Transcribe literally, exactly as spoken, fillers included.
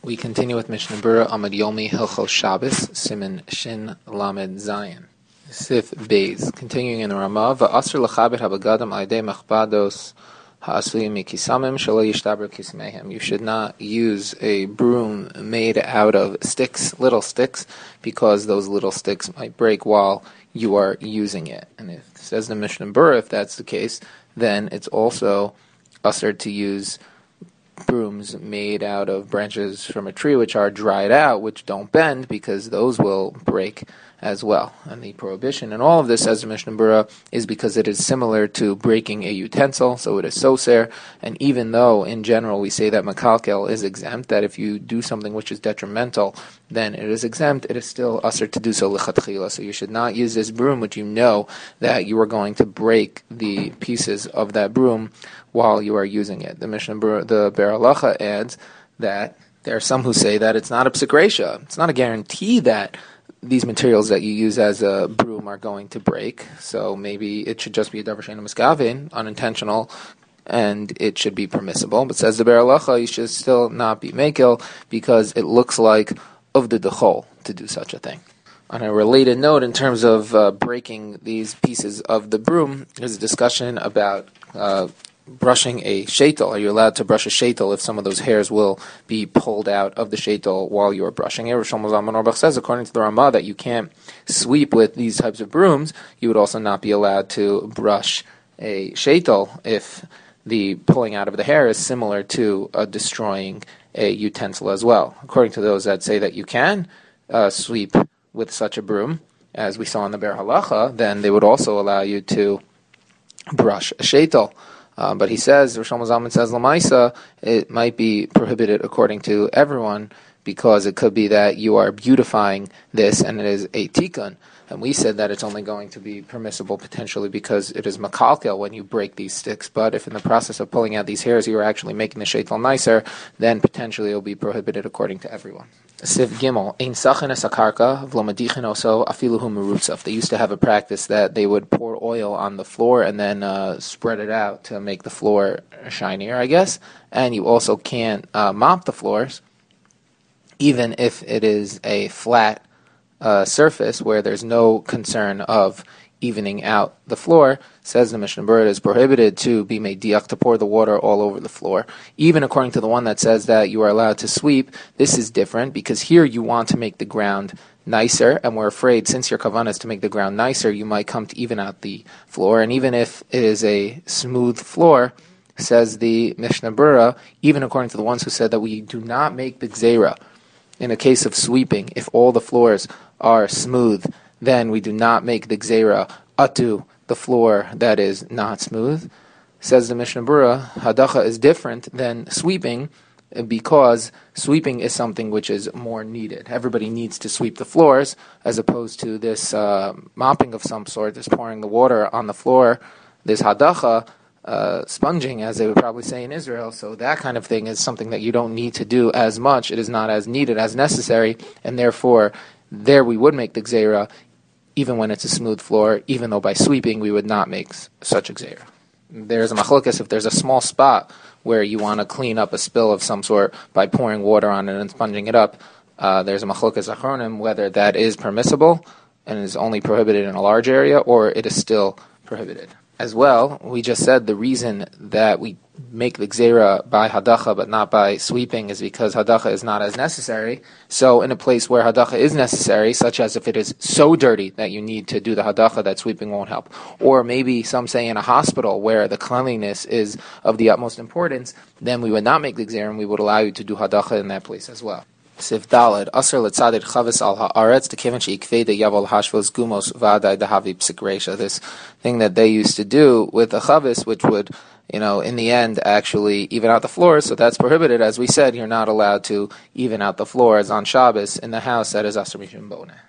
We continue with Mishnah Berurah Amud Yomi Hilchos Shabbos Siman Shin Lamed Zayin Sif Beis. Continuing in the Ramah, Va'asr lechabed habagadim aydei machbados ha'asuyim mikisamim shelo yishtaber kismeihem. You should not use a broom made out of sticks, little sticks, because those little sticks might break while you are using it. And if it says the Mishnah Berurah, if that's the case, then it's also asr to use brooms made out of branches from a tree which are dried out, which don't bend, because those will break as well. And the prohibition in all of this, as the Mishnah Berurah, is because it is similar to breaking a utensil, so it is soser. And even though in general we say that makalkel is exempt, that if you do something which is detrimental, then it is exempt, it is still usher to do so lichatchila. So you should not use this broom which you know that you are going to break the pieces of that broom while you are using it. The Mishnah Berurah, the Be'er Halacha adds that there are some who say that it's not a psik reisha. It's not a guarantee that these materials that you use as a broom are going to break. So maybe it should just be a davar she'eino miskavin, unintentional, and it should be permissible. But says the Be'er Halacha, you should still not be mekel because it looks like of the dechol to do such a thing. On a related note, in terms of uh, breaking these pieces of the broom, there's a discussion about uh, brushing a sheitel. Are you allowed to brush a sheitel if some of those hairs will be pulled out of the sheitel while you are brushing it? Rosh Zalman Auerbach says, according to the Ramah, that you can't sweep with these types of brooms. You would also not be allowed to brush a sheitel if the pulling out of the hair is similar to uh, destroying a utensil as well. According to those that say that you can uh, sweep with such a broom, as we saw in the Be'er Halacha, then they would also allow you to brush a sheitel. Uh, but he says, Rosh Zalman says, Lamaisa, it might be prohibited according to everyone, because it could be that you are beautifying this and it is a tikkun. And we said that it's only going to be permissible potentially because it is makalkel when you break these sticks. But if in the process of pulling out these hairs you are actually making the sheitel nicer, then potentially it will be prohibited according to everyone. Siv Gimel, Ein sachin es hakarka, v'lo madichin oso afilu hu merutzaf. They used to have a practice that they would pour oil on the floor and then uh, spread it out to make the floor shinier, I guess. And you also can't uh, mop the floors, even if it is a flat uh, surface where there's no concern of evening out the floor. Says the Mishnah Berurah, it is prohibited to be made diach, to pour the water all over the floor. Even according to the one that says that you are allowed to sweep, this is different, because here you want to make the ground nicer, and we're afraid, since your kavanah is to make the ground nicer, you might come to even out the floor. And even if it is a smooth floor, says the Mishnah Berurah, even according to the ones who said that we do not make the gzeira in a case of sweeping, if all the floors are smooth, then we do not make the gzeira atu, the floor that is not smooth. Says the Mishnah Berurah, hadacha is different than sweeping, because sweeping is something which is more needed. Everybody needs to sweep the floors, as opposed to this uh, mopping of some sort, this pouring the water on the floor, this hadacha, uh, sponging, as they would probably say in Israel. So that kind of thing is something that you don't need to do as much. It is not as needed, as necessary, and therefore there we would make the gzeira, even when it's a smooth floor, even though by sweeping we would not make such a gzeira. There's a machlokas if there's a small spot where you want to clean up a spill of some sort by pouring water on it and sponging it up. Uh, there's a machlokas achronim whether that is permissible and is only prohibited in a large area, or it is still prohibited. As well, we just said the reason that we make the gzeira by hadacha but not by sweeping is because hadacha is not as necessary. So in a place where hadacha is necessary, such as if it is so dirty that you need to do the hadacha, that sweeping won't help. Or maybe some say in a hospital where the cleanliness is of the utmost importance, then we would not make the gzeira and we would allow you to do hadacha in that place as well. Sif Daled, Asr letzadid chavis al haaretz, the kiven sheikveda yaval hashvos gumos vadai dahavi psik reisha. This thing that they used to do with a chavis, which would, you know, in the end actually even out the floors. So that's prohibited. As we said, you're not allowed to even out the floors on Shabbos in the house that is Asr mishum boneh.